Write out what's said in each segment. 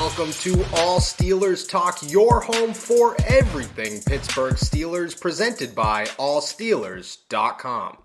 welcome to All Steelers Talk, your home for everything Pittsburgh Steelers, presented by allsteelers.com.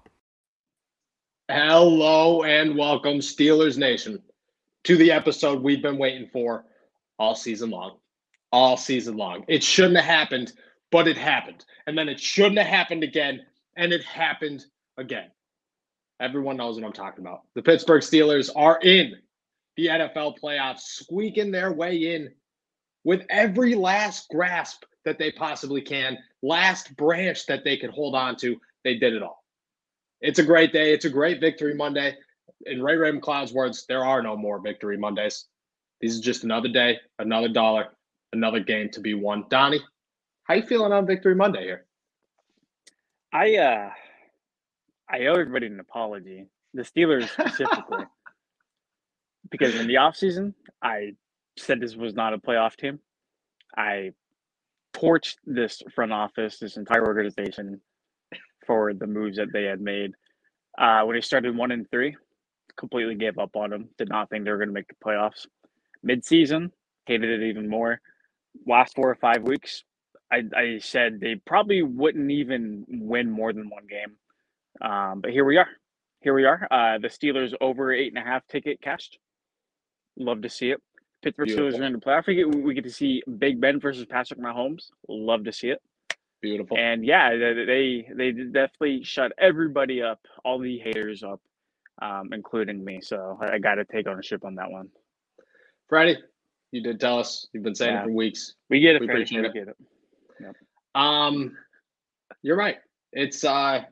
Hello and welcome, Steelers Nation, to the episode we've been waiting for all season long. All season long. It shouldn't have happened, but it happened. And then it shouldn't have happened again, and it happened again. Everyone knows what I'm talking about. The Pittsburgh Steelers are in the NFL playoffs, squeaking their way in with every last grasp that they possibly can, last branch that they could hold on to. They did it all. It's a great day. It's a great Victory Monday. In Ray McCloud's words, there are no more Victory Mondays. This is just another day, another dollar, another game to be won. Donnie, how you feeling on Victory Monday here? I owe everybody an apology. The Steelers specifically. Because in the offseason, I said this was not a playoff team. I torched this front office, this entire organization, for the moves that they had made. When they started 1-3, completely gave up on them. Did not think they were going to make the playoffs. Mid-season, hated it even more. Last 4 or 5 weeks, I said they probably wouldn't even win more than one game. But here we are. The Steelers over 8.5 ticket cashed. Love to see it. Pittsburgh Beautiful. Steelers are in the playoff. We get to see Big Ben versus Patrick Mahomes. Love to see it. Beautiful. And yeah, they definitely shut everybody up, all the haters up, including me. So I got to take ownership on that one. Freddie, you did tell us. You've been saying it for weeks. We get it, We Freddie. appreciate it. We get it. Yep. You're right. It's I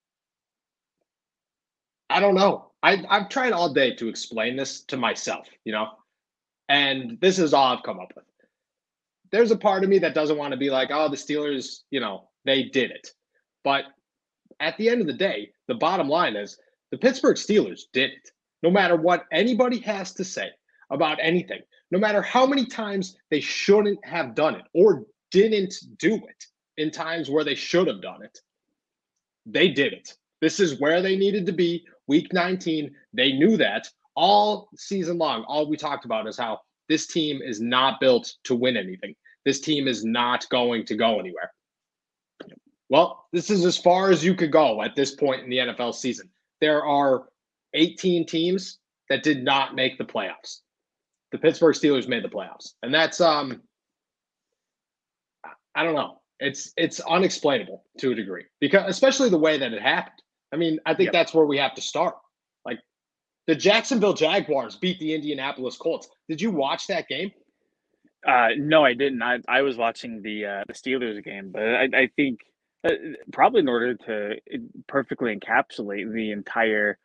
don't know. I've tried all day to explain this to myself, and this is all I've come up with. There's a part of me that doesn't want to be like, oh, the Steelers, they did it. But at the end of the day, the bottom line is the Pittsburgh Steelers did it. No matter what anybody has to say about anything, no matter how many times they shouldn't have done it or didn't do it in times where they should have done it, they did it. This is where they needed to be. Week 19, they knew that all season long. All we talked about is how this team is not built to win anything. This team is not going to go anywhere. Well, this is as far as you could go at this point in the NFL season. There are 18 teams that did not make the playoffs. The Pittsburgh Steelers made the playoffs. And that's, I don't know. It's unexplainable to a degree, because especially the way that it happened. I mean, I think that's where we have to start. Like, the Jacksonville Jaguars beat the Indianapolis Colts. Did you watch that game? No, I didn't. I was watching the Steelers game, but I think probably in order to perfectly encapsulate the entire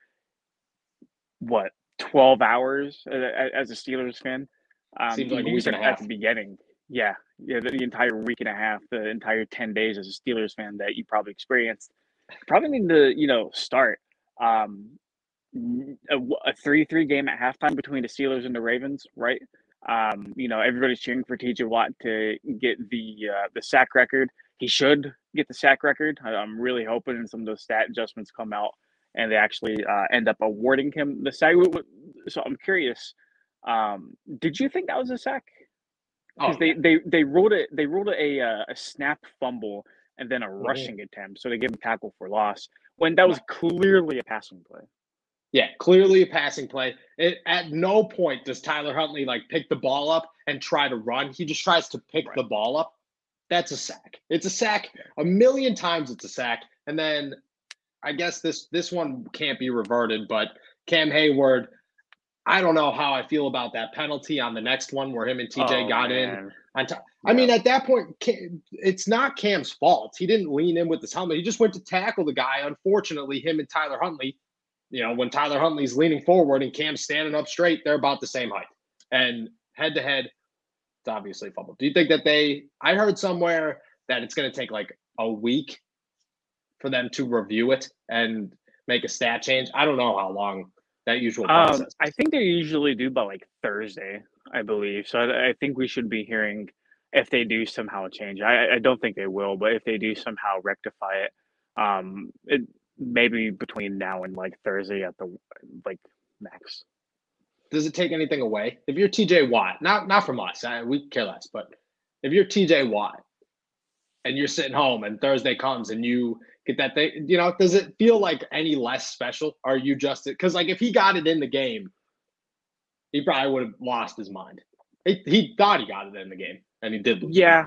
12 hours as a Steelers fan. Seems like a you week said and a half. at the beginning. Yeah, the entire week and a half, the entire 10 days as a Steelers fan that you probably experienced. Probably need to, start a 3-3 game at halftime between the Steelers and the Ravens, right? Everybody's cheering for TJ Watt to get the sack record. He should get the sack record. I'm really hoping some of those stat adjustments come out and they actually end up awarding him the sack. So I'm curious. Did you think that was a sack? Because they ruled it a snap fumble and then a rushing attempt. So they gave him tackle for loss when that was clearly a passing play. Yeah, clearly a passing play. At no point does Tyler Huntley pick the ball up and try to run. He just tries to pick the ball up. That's a sack. It's a sack. A million times it's a sack. And then I guess this one can't be reverted, but Cam Hayward, I don't know how I feel about that penalty on the next one where him and TJ got in. I mean, at that point, it's not Cam's fault. He didn't lean in with his helmet. He just went to tackle the guy. Unfortunately, him and Tyler Huntley, when Tyler Huntley's leaning forward and Cam's standing up straight, they're about the same height. And head-to-head, it's obviously a fumble. Do you think that I heard somewhere that it's going to take a week for them to review it and make a stat change? I don't know how long that usual process is. I think they usually do by Thursday, I believe. So I think we should be hearing if they do somehow change. I don't think they will, but if they do somehow rectify it, it maybe between now and Thursday at the max. does it take anything away? If you're TJ Watt, not from us, we care less, but if you're TJ Watt and you're sitting home and Thursday comes and you get that thing, does it feel like any less special? Are you just because like if he got it in the game, he probably would have lost his mind. He thought he got it in the game, and he did lose. Yeah.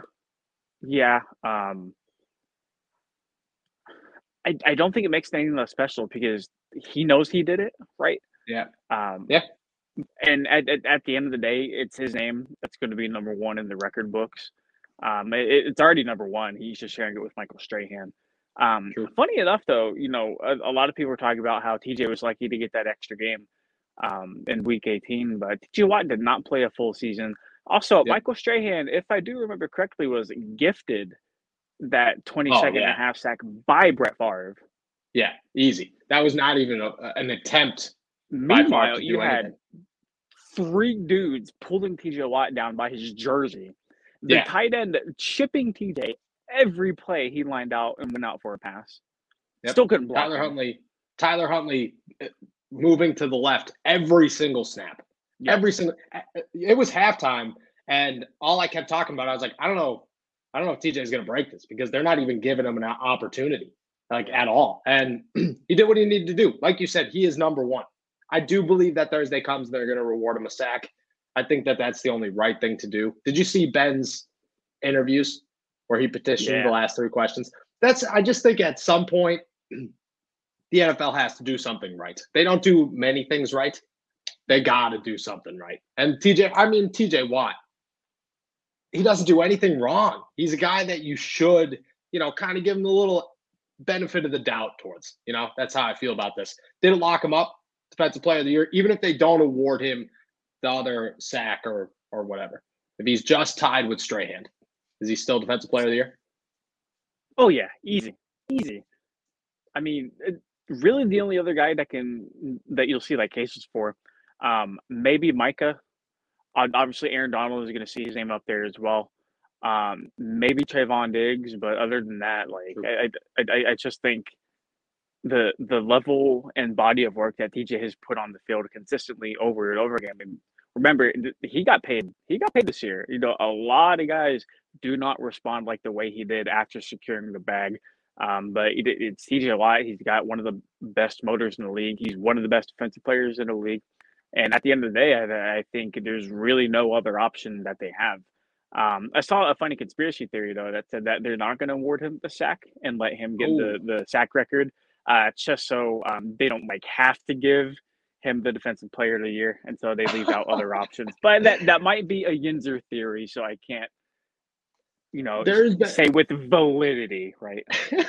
I don't think it makes it anything less special because he knows he did it, right? Yeah. Yeah. And at the end of the day, it's his name that's going to be number one in the record books. It's already number one. He's just sharing it with Michael Strahan. Funny enough, though, a lot of people were talking about how TJ was lucky to get that extra game in Week 18, but TJ Watt did not play a full season. Also, Michael Strahan, if I do remember correctly, was gifted that 22nd and a half sack by Brett Favre. Yeah, easy. That was not even an attempt. Meanwhile, you had 3 dudes pulling TJ Watt down by his jersey. The tight end chipping TJ every play he lined out and went out for a pass. Still couldn't block. Tyler Huntley moving to the left every single snap. Yep. It was halftime, and all I kept talking about, I was like, I don't know if TJ is going to break this because they're not even giving him an opportunity, like at all. And he did what he needed to do. Like you said, he is number one. I do believe that Thursday comes, they're going to reward him a sack. I think that that's the only right thing to do. Did you see Ben's interviews where he petitioned the last 3 questions? I just think at some point the NFL has to do something right. They don't do many things right. They got to do something right. And TJ Watt, he doesn't do anything wrong. He's a guy that you should, kind of give him a little benefit of the doubt towards. That's how I feel about this. Didn't lock him up, Defensive Player of the Year, even if they don't award him the other sack or whatever. If he's just tied with Strahan, is he still Defensive Player of the Year? Oh, yeah. Easy. I mean, really the only other guy that you'll see like cases for, maybe Micah. Obviously, Aaron Donald is going to see his name up there as well. Maybe Trayvon Diggs, but other than that, like I just think the level and body of work that TJ has put on the field consistently over and over again. I mean, remember, he got paid. He got paid this year. A lot of guys do not respond like the way he did after securing the bag. But it's TJ Watt. He's got one of the best motors in the league. He's one of the best defensive players in the league. And at the end of the day, I think there's really no other option that they have. I saw a funny conspiracy theory, though, that said that they're not going to award him the sack and let him get the sack record just so they don't have to give him the Defensive Player of the Year. And so they leave out other options. But that might be a Yinzer theory, so I can't, say with validity, right?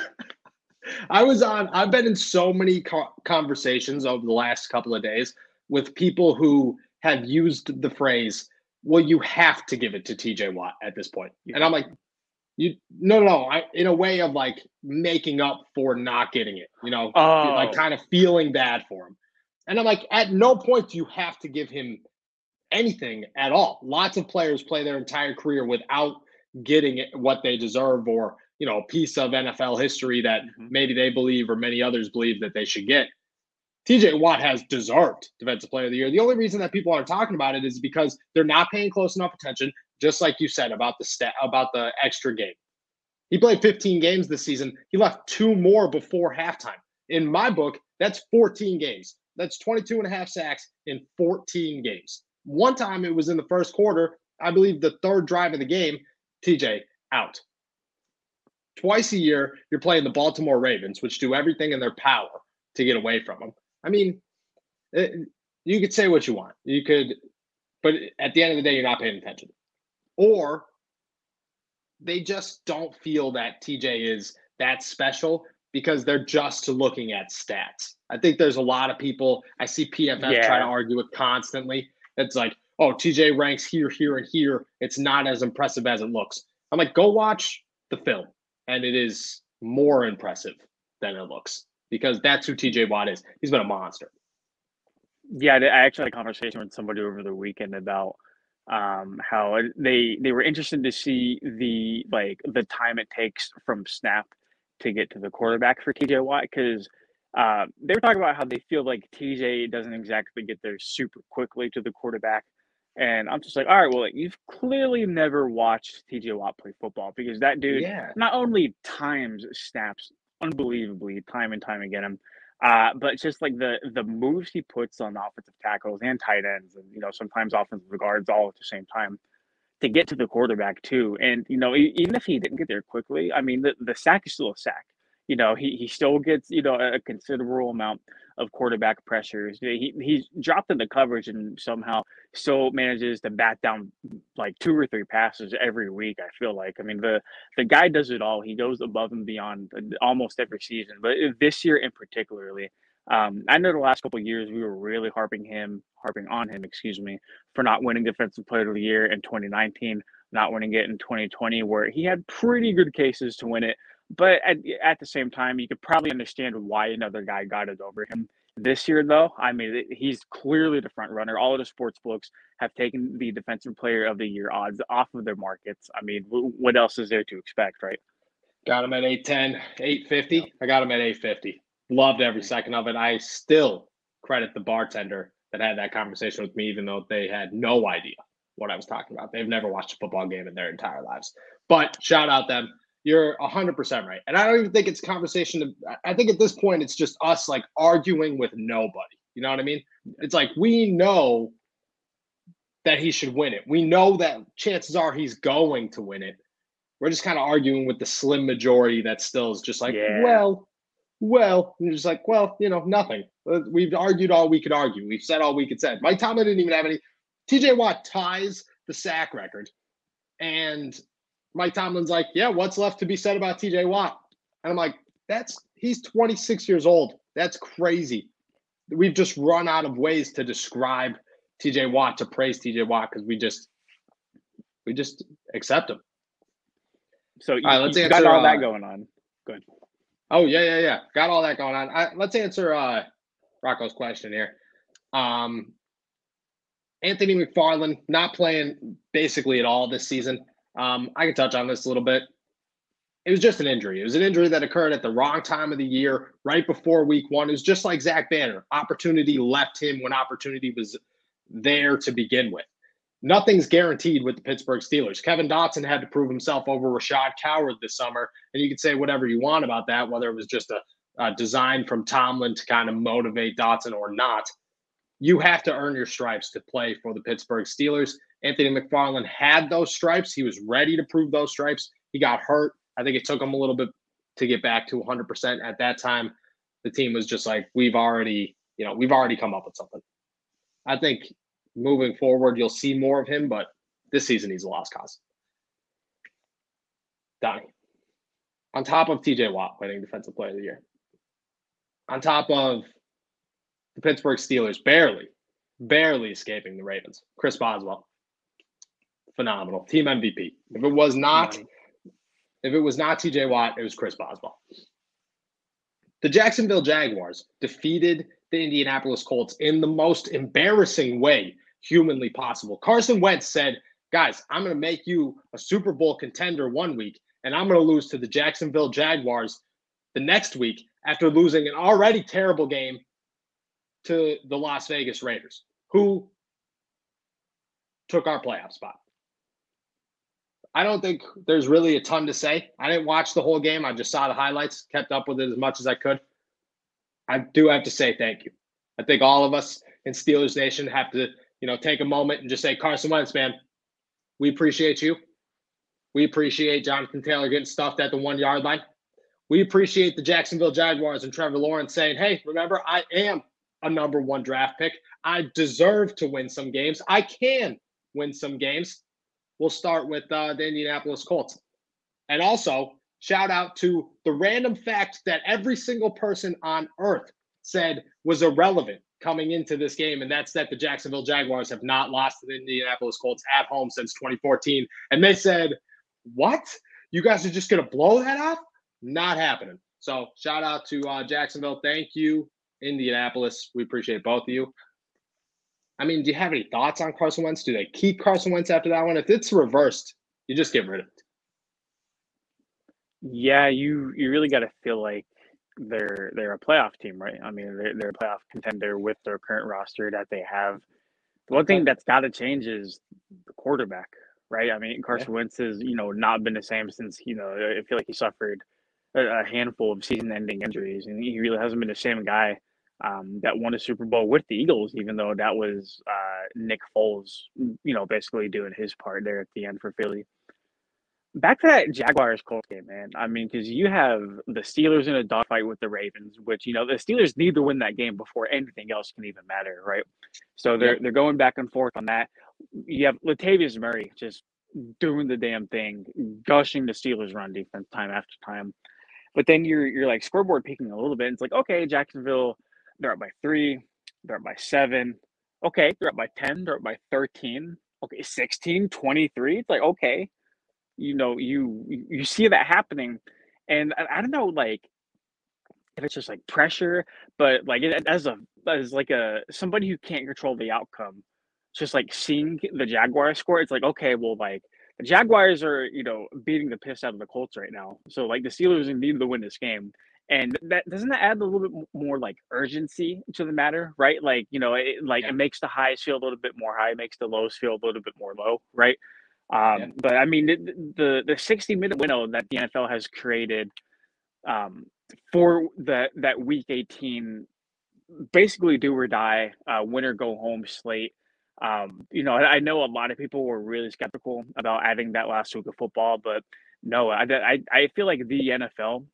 I've been in so many conversations over the last couple of days with people who have used the phrase, well, you have to give it to TJ Watt at this point. And I'm like, no, in a way of like making up for not getting it, like kind of feeling bad for him. And I'm like, at no point do you have to give him anything at all. Lots of players play their entire career without getting what they deserve or, a piece of NFL history that maybe they believe or many others believe that they should get. TJ Watt has deserved Defensive Player of the Year. The only reason that people aren't talking about it is because they're not paying close enough attention, just like you said about the extra game. He played 15 games this season. He left 2 more before halftime. In my book, that's 14 games. That's 22 and a half sacks in 14 games. One time it was in the first quarter, I believe the 3rd drive of the game, TJ out. Twice a year, you're playing the Baltimore Ravens, which do everything in their power to get away from them. I mean, you could say what you want. But at the end of the day, you're not paying attention. Or they just don't feel that TJ is that special because they're just looking at stats. I think there's a lot of people, I see PFF try to argue it constantly. It's like, oh, TJ ranks here, here, and here. It's not as impressive as it looks. I'm like, go watch the film. And it is more impressive than it looks. Because that's who TJ Watt is. He's been a monster. Yeah, I actually had a conversation with somebody over the weekend about how they were interested to see the time it takes from snap to get to the quarterback for TJ Watt because They were talking about how they feel like TJ doesn't exactly get there super quickly to the quarterback. And I'm just like, all right, well, you've clearly never watched TJ Watt play football because that dude Yeah. not only times snaps unbelievably time and time again, but just like the moves he puts on offensive tackles and tight ends, and sometimes offensive guards all at the same time to get to the quarterback too. And even if he didn't get there quickly, I mean, the sack is still a sack. He still gets a considerable amount of quarterback pressures. He's dropped in the coverage and somehow still manages to bat down like 2 or 3 passes every week. I feel like, I mean, the guy does it all. He goes above and beyond almost every season, but this year in particularly. I know the last couple of years we were really harping on him, excuse me, for not winning Defensive Player of the Year in 2019, not winning it in 2020, where he had pretty good cases to win it. But at the same time, you could probably understand why another guy got it over him. This year, though, I mean, he's clearly the front runner. All of the sports books have taken the Defensive Player of the Year odds off of their markets. I mean, what else is there to expect, right? Got him at 810, 850. Yep. I got him at 850. Loved every second of it. I still credit the bartender that had that conversation with me, even though they had no idea what I was talking about. They've never watched a football game in their entire lives. But shout out them. You're 100% right. And I don't even think it's conversation. I think at this point, it's just us like arguing with nobody. You know what I mean? It's like we know that he should win it. We know that chances are he's going to win it. We're just kind of arguing with the slim majority that still is just like, well, and you're just like, well, nothing. We've argued all we could argue. We've said all we could say. Mike Tomlin didn't even have any. TJ Watt ties the sack record. And Mike Tomlin's like, yeah, what's left to be said about TJ Watt? And I'm like, he's 26 years old. That's crazy. We've just run out of ways to describe TJ Watt, to praise TJ Watt, because we just accept him. So you got all that going on. Good. Oh, yeah. Got all that going on. Let's answer Rocco's question here. Anthony McFarland not playing basically at all this season. I can touch on this a little bit. It was just an injury. It was an injury that occurred at the wrong time of the year, right before week 1. It was just like Zach Banner. Opportunity left him when opportunity was there to begin with. Nothing's guaranteed with the Pittsburgh Steelers. Kevin Dotson had to prove himself over Rashad Coward this summer, and you can say whatever you want about that, whether it was just a design from Tomlin to kind of motivate Dotson or not. You have to earn your stripes to play for the Pittsburgh Steelers. Anthony McFarland had those stripes. He was ready to prove those stripes. He got hurt. I think it took him a little bit to get back to 100%. At that time, the team was just like, we've already come up with something. I think moving forward, you'll see more of him, but this season he's a lost cause. Donnie, on top of TJ Watt winning Defensive Player of the Year, on top of the Pittsburgh Steelers barely escaping the Ravens, Chris Boswell, phenomenal, team MVP. If it was not TJ Watt, it was Chris Boswell. The Jacksonville Jaguars defeated the Indianapolis Colts in the most embarrassing way humanly possible. Carson Wentz said, guys, I'm going to make you a Super Bowl contender one week, and I'm going to lose to the Jacksonville Jaguars the next week after losing an already terrible game to the Las Vegas Raiders, who took our playoff spot. I don't think there's really a ton to say. I didn't watch the whole game. I just saw the highlights, kept up with it as much as I could. I do have to say thank you. I think all of us in Steelers Nation have to, take a moment and just say, Carson Wentz, man, we appreciate you. We appreciate Jonathan Taylor getting stuffed at the 1-yard line. We appreciate the Jacksonville Jaguars and Trevor Lawrence saying, hey, remember, I am a number 1 draft pick. I deserve to win some games. I can win some games. We'll start with the Indianapolis Colts. And also, shout out to the random fact that every single person on earth said was irrelevant coming into this game, and that's that the Jacksonville Jaguars have not lost to the Indianapolis Colts at home since 2014. And they said, what? You guys are just going to blow that off? Not happening. So shout out to Jacksonville. Thank you, Indianapolis. We appreciate both of you. I mean, do you have any thoughts on Carson Wentz? Do they keep Carson Wentz after that one? If it's reversed, you just get rid of it. Yeah, you really got to feel like they're a playoff team, right? I mean, they're a playoff contender with their current roster that they have. The one thing that's got to change is the quarterback, right? I mean, Carson Wentz has, not been the same since, I feel like he suffered a handful of season-ending injuries, and he really hasn't been the same guy that won a Super Bowl with the Eagles, even though that was Nick Foles, basically doing his part there at the end for Philly. Back to that Jaguars Colts game, man. I mean, because you have the Steelers in a dogfight with the Ravens, which the Steelers need to win that game before anything else can even matter, right? So they're going back and forth on that. You have Latavius Murray just doing the damn thing, gushing the Steelers' run defense time after time. But then you're like scoreboard peaking a little bit. It's like, okay, Jacksonville, they're up by 3, they're up by 7. Okay, they're up by 10, they're up by 13. Okay, 16, 23. It's like, okay. You see that happening, and I don't know, like, if it's just like pressure, but like as somebody who can't control the outcome, just like seeing the Jaguars score, it's like, okay, well, like the Jaguars are beating the piss out of the Colts right now, so like the Steelers need to win this game, and that doesn't that add a little bit more like urgency to the matter, right? Like it makes the highs feel a little bit more high, makes the lows feel a little bit more low, right? But I mean, the 60-minute window that the NFL has created for that Week 18, basically do or die, win or go home slate. I know a lot of people were really skeptical about adding that last week of football, but no, I feel like the NFL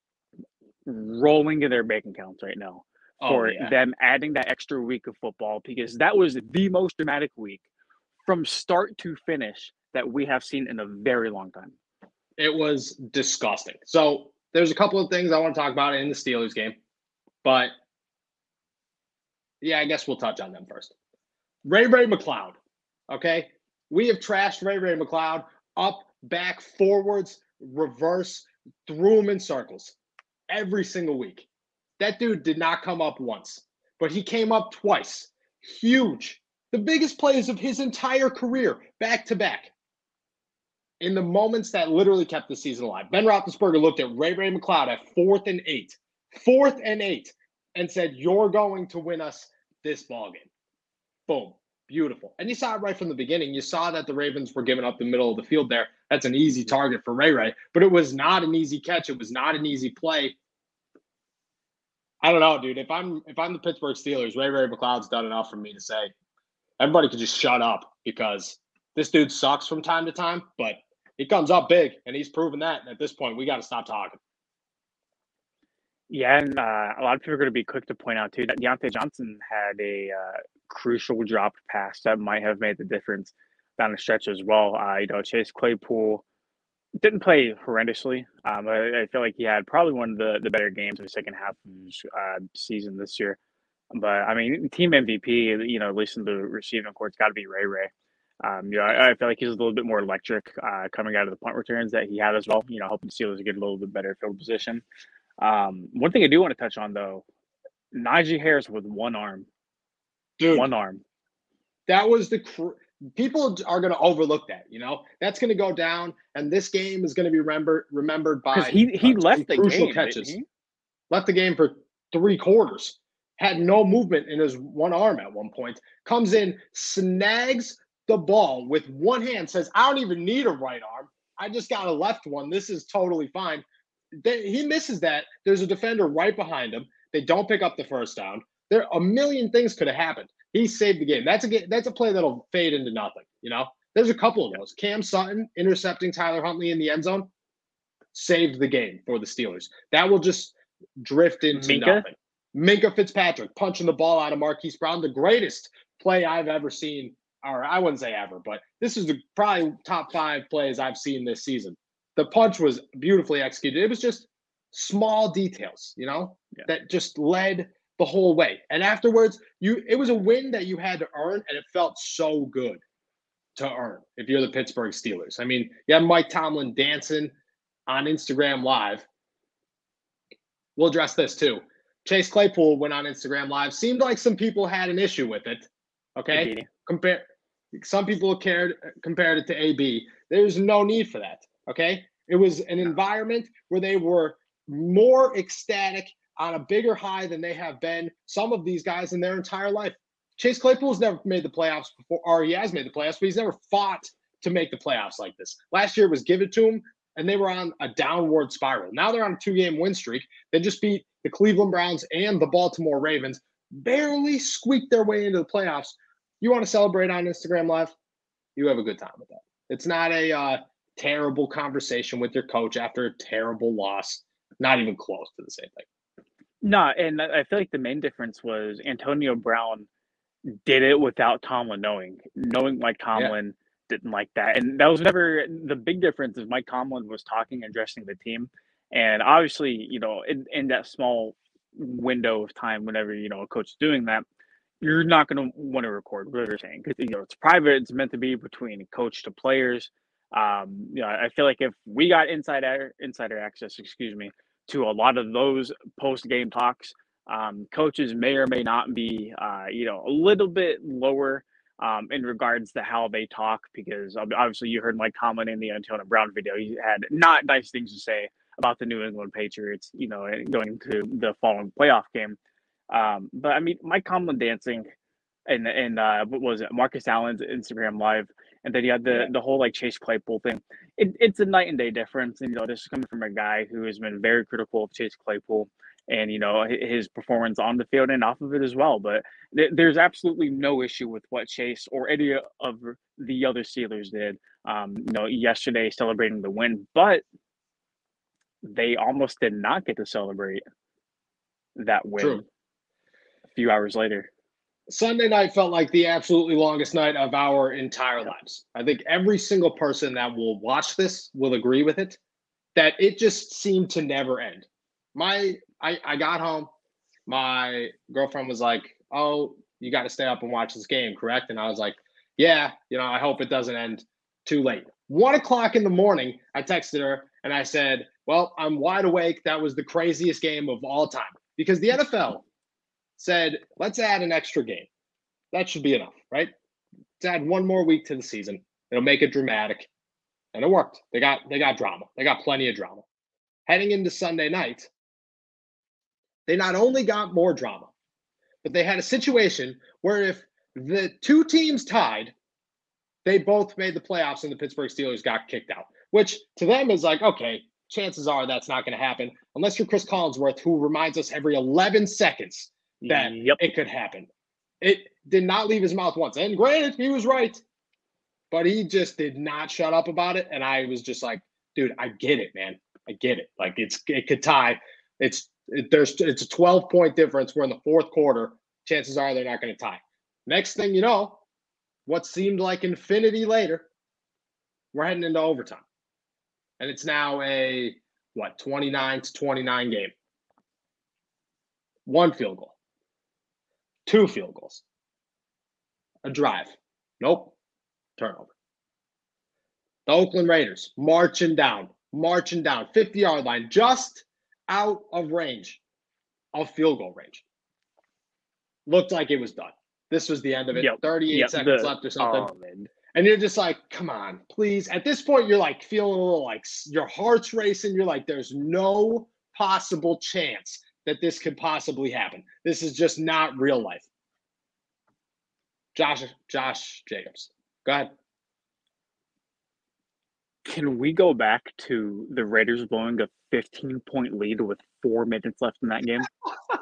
rolling in their bank accounts right now for them adding that extra week of football, because that was the most dramatic week from start to finish that we have seen in a very long time. It was disgusting. So there's a couple of things I want to talk about in the Steelers game, but I guess we'll touch on them first. Ray McCloud, okay? We have trashed Ray McCloud up, back, forwards, reverse, threw him in circles every single week. That dude did not come up once, but he came up twice. Huge. The biggest plays of his entire career, back to back. In the moments that literally kept the season alive. Ben Roethlisberger looked at Ray McCloud at 4th and 8, and said, "You're going to win us this ballgame." Boom. Beautiful. And you saw it right from the beginning. You saw that the Ravens were giving up the middle of the field there. That's an easy target for Ray, but it was not an easy catch. It was not an easy play. I don't know, dude. If I'm the Pittsburgh Steelers, Ray McCloud's done enough for me to say everybody could just shut up, because this dude sucks from time to time, but he comes up big, and he's proven that. And at this point, we got to stop talking. Yeah, and a lot of people are going to be quick to point out, too, that Deontay Johnson had a crucial dropped pass that might have made the difference down the stretch as well. Chase Claypool didn't play horrendously. I feel like he had probably one of the better games in the second half of his season this year. But, I mean, team MVP, at least in the receiving court, it's got to be Ray. I feel like he's a little bit more electric coming out of the punt returns that he had as well, helping the Steelers get a little bit better field position. One thing I do want to touch on, though, Najee Harris with one arm. Dude, one arm. That was people are going to overlook that, That's going to go down, and this game is going to be remembered by he left the crucial game, catches. Left the game for 3 quarters. Had no movement in his one arm at one point. Comes in, snags the ball with one hand, says, "I don't even need a right arm. I just got a left one. This is totally fine." He misses that. There's a defender right behind him. They don't pick up the first down. There a million things could have happened. He saved the game. That's a play that'll fade into nothing. There's a couple of those. Cam Sutton intercepting Tyler Huntley in the end zone saved the game for the Steelers. That will just drift into nothing. Minkah Fitzpatrick punching the ball out of Marquise Brown, the greatest play I've ever seen, or I wouldn't say ever, but this is probably top 5 plays I've seen this season. The punch was beautifully executed. It was just small details, that just led the whole way. And afterwards, it was a win that you had to earn, and it felt so good to earn if you're the Pittsburgh Steelers. I mean, you have Mike Tomlin dancing on Instagram Live. We'll address this too. Chase Claypool went on Instagram Live. Seemed like some people had an issue with it. Okay? Some people compared it to AB. There's no need for that. Okay? It was an environment where they were more ecstatic on a bigger high than they have been, some of these guys, in their entire life. Chase Claypool's never made the playoffs before, or he has made the playoffs, but he's never fought to make the playoffs like this. Last year was give it to him, and they were on a downward spiral. Now they're on a 2-game win streak. They just beat the Cleveland Browns and the Baltimore Ravens, barely squeaked their way into the playoffs. You want to celebrate on Instagram Live? You have a good time with that. It's not a terrible conversation with your coach after a terrible loss. Not even close to the same thing. No, and I feel like the main difference was Antonio Brown did it without Tomlin knowing Mike Tomlin didn't like that. And that was never the big difference. Is Mike Tomlin was talking and addressing the team. And obviously, in that small window of time, whenever, a coach is doing that, you're not going to want to record what they're saying. Because, it's private. It's meant to be between coach to players. I feel like if we got insider access, to a lot of those post-game talks, coaches may or may not be, a little bit lower in regards to how they talk, because obviously you heard Mike Tomlin in the Antonio Brown video. He had not nice things to say about the New England Patriots, going to the following playoff game. But I mean, Mike Tomlin dancing and what was it, Marcus Allen's Instagram Live, and then you had the whole like Chase Claypool thing. It's a night and day difference, and this is coming from a guy who has been very critical of Chase Claypool and his performance on the field and off of it as well. But there's absolutely no issue with what Chase or any of the other Steelers did. Yesterday celebrating the win, but they almost did not get to celebrate that win. True. A few hours later. Sunday night felt like the absolutely longest night of our entire lives. I think every single person that will watch this will agree with it, that it just seemed to never end. I got home. My girlfriend was like, "Oh, you got to stay up and watch this game, correct?" And I was like, "Yeah, I hope it doesn't end too late." 1:00 in the morning, I texted her and I said, "Well, I'm wide awake. That was the craziest game of all time." Because the NFL said, let's add an extra game. That should be enough, right? Let's add one more week to the season. It'll make it dramatic. And it worked. They got drama. They got plenty of drama. Heading into Sunday night, they not only got more drama, but they had a situation where if the two teams tied, they both made the playoffs and the Pittsburgh Steelers got kicked out, which to them is like, okay, chances are that's not going to happen unless you're Chris Collinsworth, who reminds us every 11 seconds that it could happen. It did not leave his mouth once. And granted, he was right, but he just did not shut up about it. And I was just like, dude, I get it, man. I get it. Like it could tie. It's a 12-point difference. We're in the fourth quarter. Chances are they're not going to tie. Next thing you know, what seemed like infinity later, we're heading into overtime. And it's now a 29-29 game. 1 field goal. 2 field goals. A drive. Nope. Turnover. The Oakland Raiders marching down, 50-yard line, just out of range, of field goal range. Looked like it was done. This was the end of it. 38 seconds left or something. Oh, and you're just like, come on, please. At this point, you're like feeling a little like your heart's racing. You're like, there's no possible chance that this could possibly happen. This is just not real life. Josh Jacobs. Go ahead. Can we go back to the Raiders blowing a 15-point lead with 4 minutes left in that game?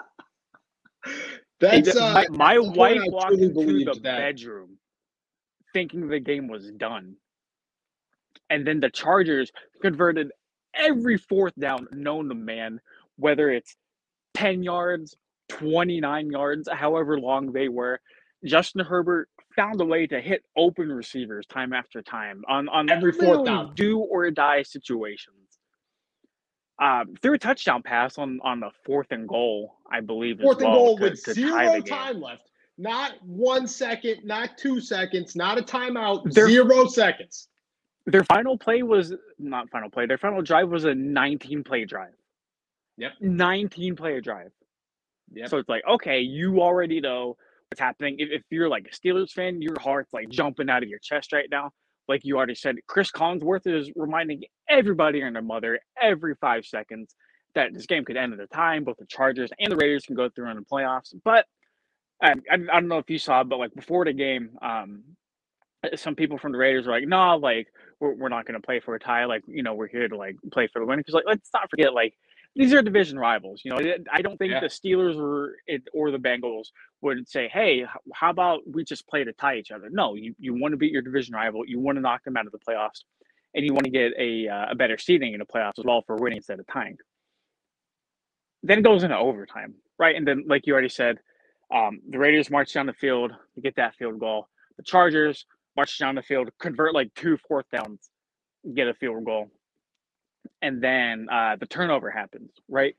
That's my wife walked into the bedroom thinking the game was done. And then the Chargers converted every 4th down known to man, whether it's 10 yards, 29 yards, however long they were. Justin Herbert found a way to hit open receivers time after time on every 4th down, do or die situations. Threw a touchdown pass on the 4th and goal, I believe. 4th and goal with 0 time left. Not 1 second, not 2 seconds, not a timeout. 0 seconds. Their final play was not final play. Their final drive was a 19-play drive. Yep. 19-play drive. Yep. So it's like, okay, you already know what's happening. If you're like a Steelers fan, your heart's like jumping out of your chest right now. Like you already said, Chris Collinsworth is reminding everybody and their mother every 5 seconds that this game could end at a time. Both the Chargers and the Raiders can go through in the playoffs. But I don't know if you saw, but like before the game, some people from the Raiders were like, "No, like we're not going to play for a tie. Like we're here to like play for the win." Because like let's not forget, like these are division rivals. I don't think the Steelers or the Bengals would say, "Hey, how about we just play to tie each other?" No, you want to beat your division rival. You want to knock them out of the playoffs, and you want to get a better seeding in the playoffs as well for winning instead of tying. Then it goes into overtime, right? And then, like you already said, the Raiders march down the field to get that field goal. The Chargers march down the field, convert like 2 4th downs, get a field goal. And then the turnover happens, right?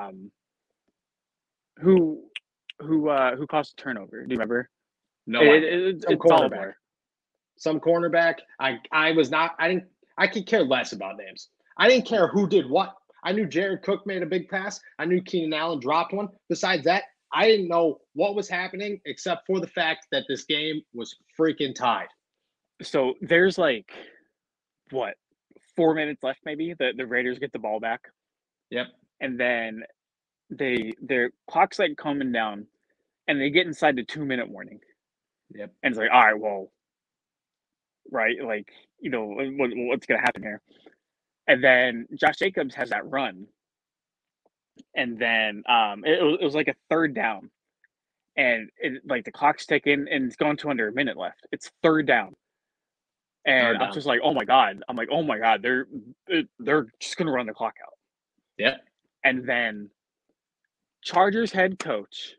Who caused the turnover? Do you remember? No, it's cornerback. Some cornerback. I could care less about names. I didn't care who did what. I knew Jared Cook made a big pass. I knew Keenan Allen dropped one. Besides that, I didn't know what was happening except for the fact that this game was freaking tied. So there's like, 4 minutes left maybe? The Raiders get the ball back. Yep. And then their clock's like coming down, and they get inside the 2-minute warning. Yep. And it's like, all right, well, right, like, what's going to happen here? And then Josh Jacobs has that run. And then it was like a 3rd down. And like the clock's ticking, and it's going to under a minute left. It's 3rd down. And I'm just like, oh my God. I'm like, oh my God, they're just going to run the clock out. Yeah. And then Chargers head coach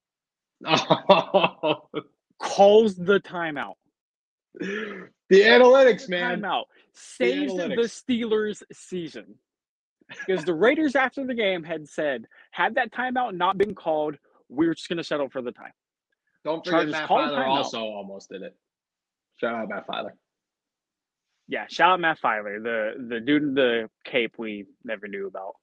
calls the timeout. The analytics, man. Timeout saves the Steelers' season. Because the Raiders after the game had said, had that timeout not been called, we were just going to settle for the time. Don't forget Matt Filer also almost did it. Shout out Matt Filer. Yeah, shout out Matt Filer, the dude in the cape we never knew about.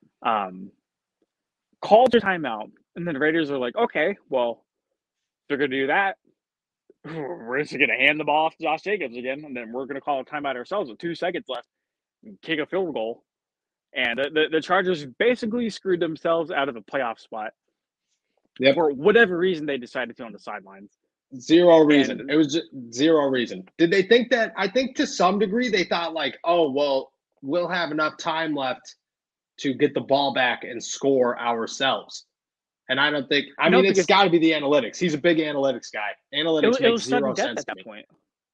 Called a timeout, and then the Raiders are like, okay, well, they're going to do that. We're just going to hand the ball off to Josh Jacobs again, and then we're going to call a timeout ourselves with 2 seconds left and kick a field goal. And the Chargers basically screwed themselves out of a playoff spot. Yep. For whatever reason they decided to on the sidelines. Zero reason. It was just 0 reason. Did they think that? I think to some degree they thought like, oh, well, we'll have enough time left to get the ball back and score ourselves. And I don't think – I mean, it's got to be the analytics. He's a big analytics guy. Analytics makes 0 sense at that point.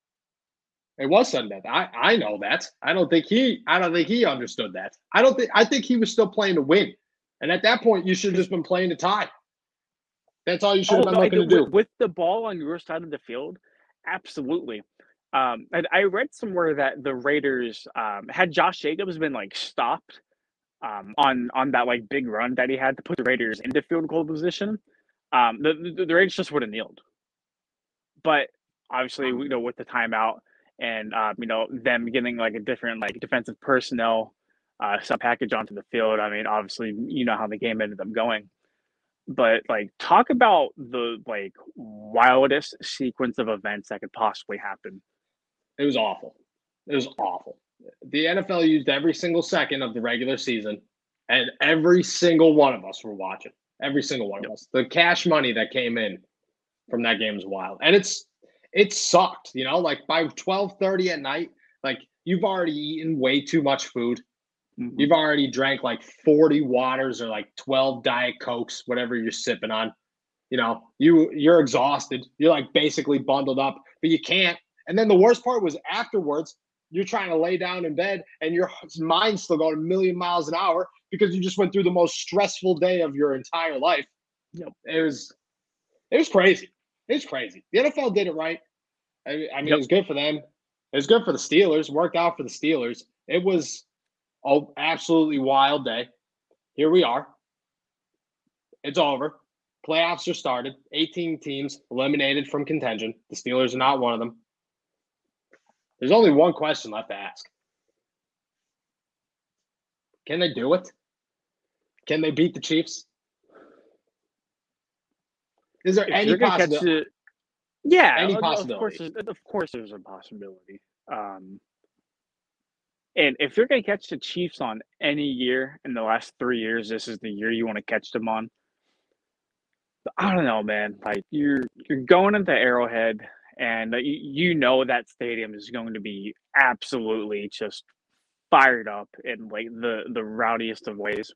It was sudden death. I know that. I don't think he understood that. I think he was still playing to win. And at that point, you should have just been playing to tie. That's all you should have been looking to do. With the ball on your side of the field, absolutely. And I read somewhere that the Raiders had Josh Jacobs been like stopped on that like big run that he had to put the Raiders into field goal position, the Raiders just would have kneeled. But obviously, with the timeout and them getting like a different like defensive personnel sub package onto the field. I mean, obviously, you know how the game ended up going. But like, talk about the like wildest sequence of events that could possibly happen. It was awful. It was awful. The NFL used every single second of the regular season, and every single one of us were watching. Every single one of us. The cash money that came in from that game was wild, and it sucked. Like by 12:30 at night, like you've already eaten way too much food. Mm-hmm. You've already drank like 40 waters or like 12 Diet Cokes, whatever you're sipping on. You're exhausted. You're like basically bundled up, but you can't. And then the worst part was afterwards, you're trying to lay down in bed and your mind's still going a million miles an hour because you just went through the most stressful day of your entire life. It was crazy. It was crazy. The NFL did it right. I mean, It was good for them. It was good for the Steelers. Worked out for the Steelers. It was an absolutely wild day. Here we are. It's over. Playoffs are started. 18 teams eliminated from contention. The Steelers are not one of them. There's only one question left to ask. Can they do it? Can they beat the Chiefs? Is there any possibility? Yeah, any possibility? Of course, there's a possibility. And if you're going to catch the Chiefs on any year in the last 3 years, this is the year you want to catch them on. But I don't know, man. Like you're going into Arrowhead, and you know that stadium is going to be absolutely just fired up in like the rowdiest of ways.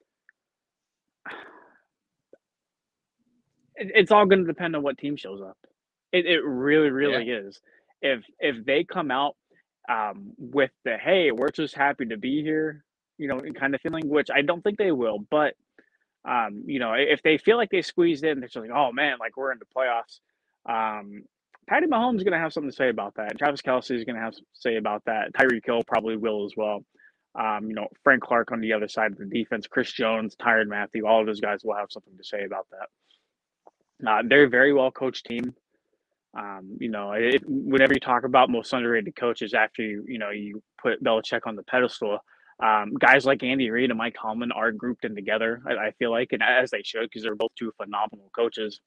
It's all going to depend on what team shows up. It really, really is. If they come out with the hey, we're just happy to be here, kind of feeling, which I don't think they will, but if they feel like they squeezed in, they're just like, oh man, like we're in the playoffs. Patty Mahomes is going to have something to say about that. Travis Kelce is going to have something to say about that. Tyreek Hill probably will as well. Frank Clark on the other side of the defense, Chris Jones, Tyrann Mathieu, all of those guys will have something to say about that. They're a very well coached team. Whenever you talk about most underrated coaches after you put Belichick on the pedestal, guys like Andy Reid and Mike Tomlin are grouped in together, I feel like, and as they should, because they're both two phenomenal coaches.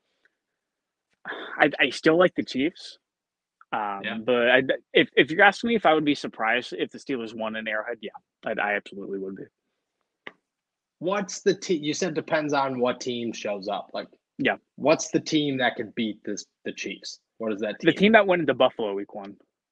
I still like the Chiefs. But if you're asking me if I would be surprised if the Steelers won in Arrowhead, yeah, I absolutely would be. What's the team? You said depends on what team shows up. Like, yeah, what's the team that could beat the Chiefs? What is that team? The team that went into Buffalo week 1.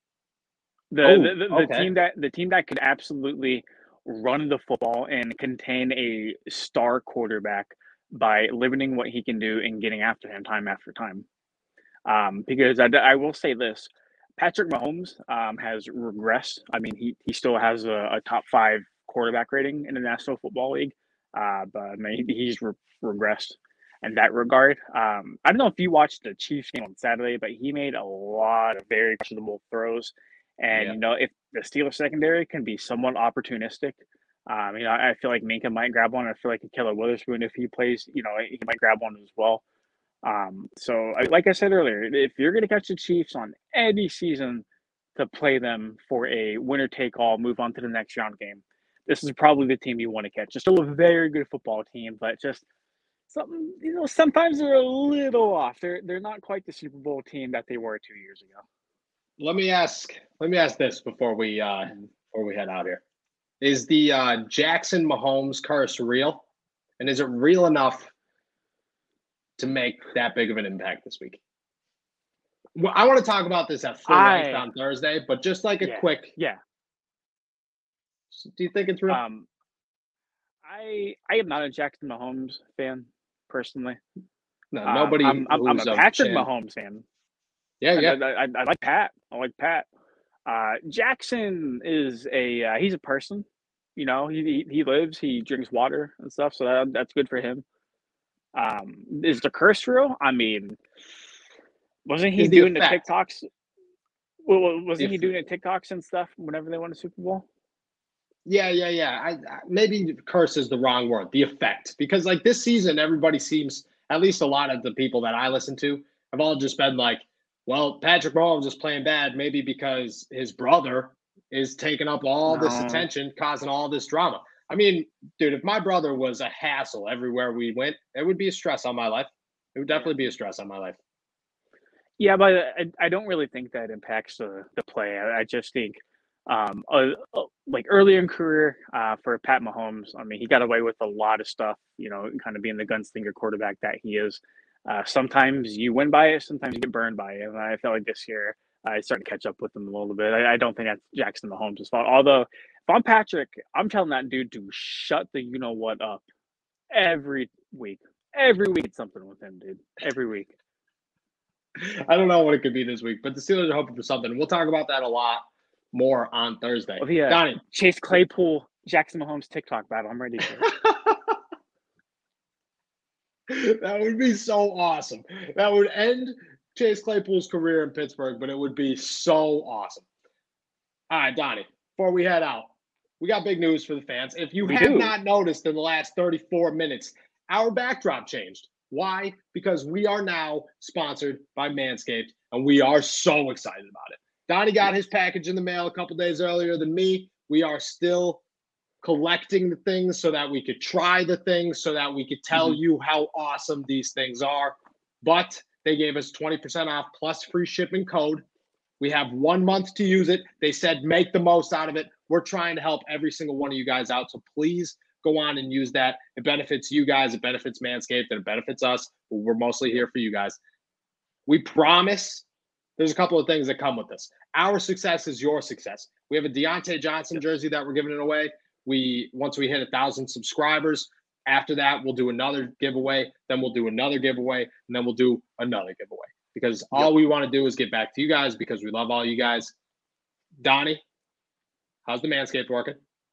The team that could absolutely run the football and contain a star quarterback by limiting what he can do and getting after him time after time. Because I will say this, Patrick Mahomes has regressed. I mean, he still has a top 5 quarterback rating in the National Football League, but he's regressed in that regard. I don't know if you watched the Chiefs game on Saturday, but he made a lot of very questionable throws. And, if the Steelers secondary can be somewhat opportunistic, I feel like Minka might grab one. I feel like Killer Witherspoon, if he plays, he might grab one as well. So like I said earlier, if you're going to catch the Chiefs on any season to play them for a winner-take-all, move on to the next round game, this is probably the team you want to catch. It's still a very good football team, but just something, sometimes they're a little off. They're not quite the Super Bowl team that they were 2 years ago. Let me ask this before we head out here. Is the Jackson Mahomes curse real? And is it real enough to make that big of an impact this week? Well, I want to talk about this at full length on Thursday, but just like a quick. Yeah. Do you think it's real? I am not a Jackson Mahomes fan personally. No, nobody. I'm a Patrick Mahomes fan. Yeah. I like Pat. Jackson is he's a person. He lives, he drinks water and stuff, so that's good for him. Is the curse real? I mean, wasn't he doing the TikToks? Wasn't he doing the TikToks and stuff whenever they won the Super Bowl? Yeah. I maybe curse is the wrong word. The effect, because like this season, everybody seems, at least a lot of the people that I listen to, have all just been like, well, Patrick Mahomes is playing bad, maybe because his brother is taking up all this attention, causing all this drama. I mean, dude, if my brother was a hassle everywhere we went, it would be a stress on my life. It would definitely be a stress on my life. Yeah, but I don't really think that impacts the play. I just think, like earlier in career for Pat Mahomes, I mean, he got away with a lot of stuff, kind of being the gunslinger quarterback that he is. Sometimes you win by it, sometimes you get burned by it. And I felt like this year I started to catch up with him a little bit. I don't think that's Jackson Mahomes' fault. Although, if I'm Patrick, I'm telling that dude to shut the you-know-what up every week. Every week it's something with him, dude. Every week. I don't know what it could be this week, but the Steelers are hoping for something. We'll talk about that a lot more on Thursday. Oh, yeah. Donnie. Chase Claypool, Jackson Mahomes TikTok battle. I'm ready for it. That would be so awesome. That would end Chase Claypool's career in Pittsburgh, but it would be so awesome. All right, Donnie, before we head out, we got big news for the fans. If you have not noticed in the last 34 minutes, our backdrop changed. Why? Because we are now sponsored by Manscaped, and we are so excited about it. Donnie got his package in the mail a couple days earlier than me. We are still collecting the things so that we could try the things, so that we could tell you how awesome these things are. But they gave us 20% off plus free shipping code. We have 1 month to use it. They said make the most out of it. We're trying to help every single one of you guys out. So please go on and use that. It benefits you guys. It benefits Manscaped, and it benefits us. We're mostly here for you guys. We promise there's a couple of things that come with this. Our success is your success. We have a Deontay Johnson jersey that we're giving it away. Once we hit 1,000 subscribers, after that, we'll do another giveaway. Then we'll do another giveaway, and then we'll do another giveaway. Because all we want to do is get back to you guys because we love all you guys. Donnie, how's the Manscaped working?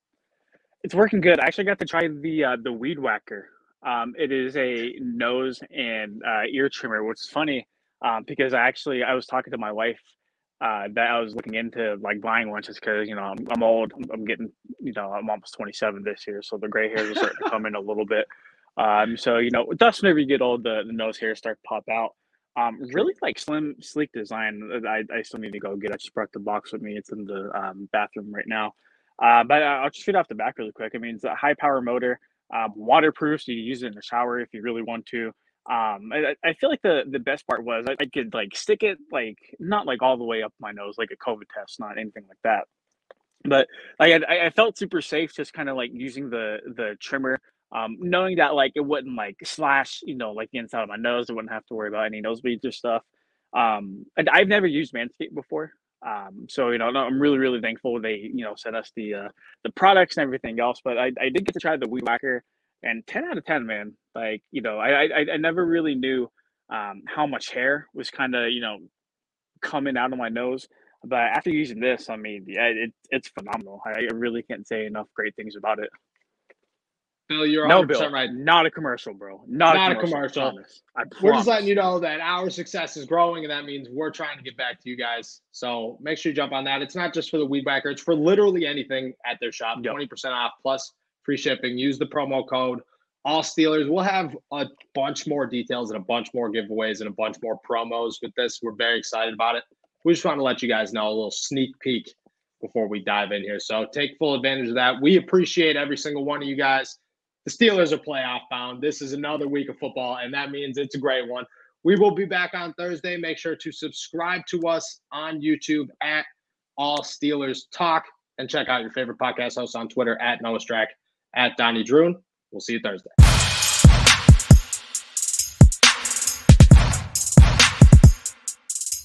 It's working good. I actually got to try the Weed Whacker. It is a nose and ear trimmer, which is funny because I was talking to my wife that I was looking into like buying one just because, you know, I'm old. I'm getting, you know, I'm almost 27 this year, so the gray hairs are starting to come in a little bit. So, you know, that's whenever you get old, the nose hairs start to pop out. Really like slim, sleek design. I still need to go get it. I just brought the box with me. It's in the bathroom right now. But I'll just shoot off the back really quick. I mean, it's a high power motor, waterproof, so you can use it in the shower if you really want to. I feel like the best part was I could like stick it like not like all the way up my nose like a COVID test, not anything like that. But like I felt super safe just kind of like using the trimmer. Knowing that like it wouldn't like slash, you know, like the inside of my nose, I wouldn't have to worry about any nosebleeds or stuff. And I've never used Manscaped before. So, you know, I'm really, really thankful they, you know, sent us the products and everything else. But I did get to try the Weed Whacker, and 10 out of 10, man. Like, you know, I never really knew how much hair was kind of, you know, coming out of my nose. But after using this, I mean, yeah, it's phenomenal. I really can't say enough great things about it. Bill, you're 100% No, Bill, right. Not a commercial, bro. Not a commercial. I promise. We're just letting you know that our success is growing, and that means we're trying to get back to you guys. So make sure you jump on that. It's not just for the Weed Whacker. It's for literally anything at their shop. Yep. 20% off plus free shipping. Use the promo code AllSteelers. We'll have a bunch more details and a bunch more giveaways and a bunch more promos with this. We're very excited about it. We just want to let you guys know a little sneak peek before we dive in here. So take full advantage of that. We appreciate every single one of you guys. The Steelers are playoff bound. This is another week of football, and that means it's a great one. We will be back on Thursday. Make sure to subscribe to us on YouTube at All Steelers Talk, and check out your favorite podcast hosts on Twitter at Noah Strack, at Donnie Droon. We'll see you Thursday.